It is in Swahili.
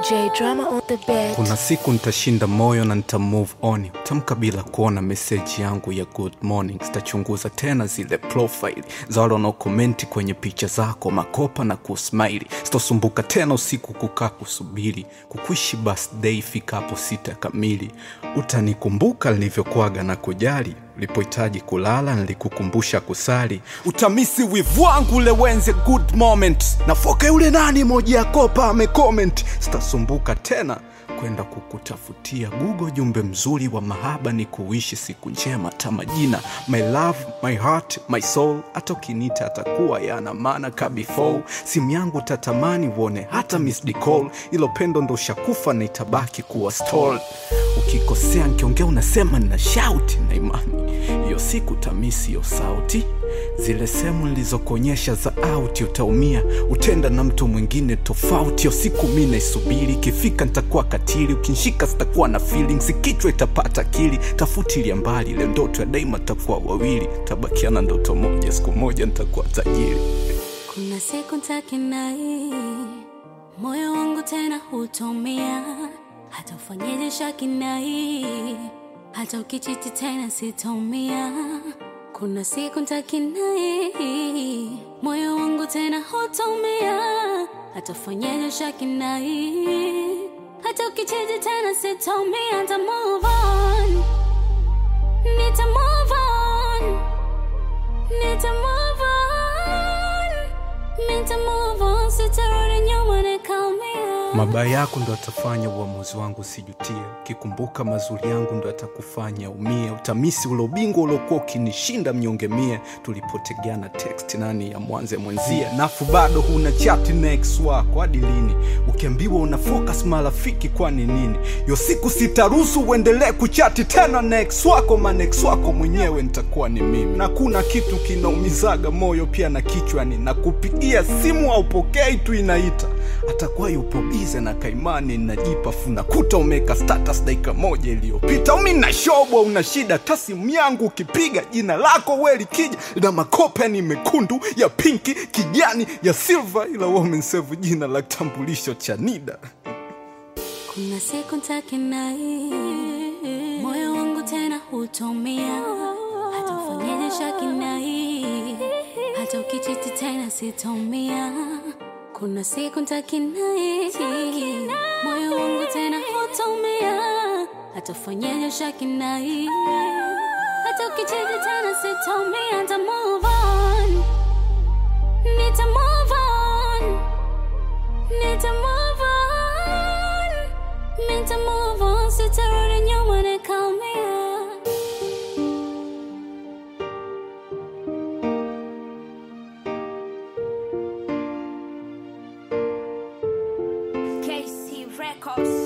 J Drama on the bed. Kuna siku nitashinda moyo na nita move on. Tamka bila kuona message yangu ya good morning. Sitachunguza tena zile profile za wale wanaokomenti kwenye picha zako, makopa na kusmile. Sitosumbuka tena usiku kukaa kusubiri kukuishi birthday fikapo 6 kamili. Utanikumbuka nilivyokuaga na kujali, ulipohitaji kulala nilikukumbusha kusali. Utamisi wivu wangu lewenze good moment, na foka yule nani moja ya kopa amecomment. Sitasumbuka tena kwenda kukutafutia Google jumbe mzuri wa mahaba ni kuishi siku njema tamajina. My love, my heart, my soul. Hata ukinita atakuwa yana maana ka before. Simu yangu tatamani uone hata missed call. Ilo pendo ndo shakufa na itabaki kuwa stall. Ukikosea nikiongea unasema na shout na imani. Iyo siku tamisi yo sauti. Zile semu nilizokuonyesha za out utaumia. Utenda na mtu mwingine tofauti. Yo siku mimi naisubiri, kifika nitakuwa katili. Ukinshika sitakuwa na feelings, kichwa itapata akili. Tafutilia mbali ile ndoto ya daima takuwa wawili. Tabakiana ndoto moja, siku moja nitakuwa tajiri. Kuna siku nitakinai, moyo wangu tena hutomia. Hata ufanyeje shakinai, hata ukichiti tena sitomia. Kuna siku nitakinai, moyo wangu tena hutomia. Hata ufanyeje shakinai, hata ukichiti tena sitomia. Nita move on, nita move on, nita move on, nita move on. Sitarudi nyuma nikaumia. Mabaya yako ndo atafanya uamuzi wangu sijutie. Kikumbuka mazuri yangu ndo atakufanya umie. Utamisi ule ubingwa uliokuwa ukinishinda mnyonge mie. Tulipotegeana text nani ya mwanze mwenzie. Nafu bado huna chat next wako hadi lini? Ukiambiwa una focus marafiki kwani nini? Yo siku sitaruhusu uendelee kuchati tena next wako. Next wako mwenyewe nitakuwa ni mimi. Na kuna kitu kinaumizaga moyo pia na kichwa ni nakupigia simu au pokei tu inaita. Atakuwa yupo bize na kaimani najipa funa kuta umeka status dakika moja iliyopita. Umina shobo una shida tasimu yangu ukipiga jina lako weli kija na makopa ni mekundu ya pinki kijani ya silver, ila women save jina la kitambulisho cha NIDA. Kuna siku nitakinai, moyo wangu tena hutomia. Hata ufanyeje shakinai, hata ukichiti tena sitomia. Kuna siku nitakinai, moyo wangu tena hutomia. Hata ufanyeje shakinai, hata ukichiti tena sitomia. Nita move on, nita move on, nita move on, nita move on. Sitarudi nyuma nikaumia. KC Records.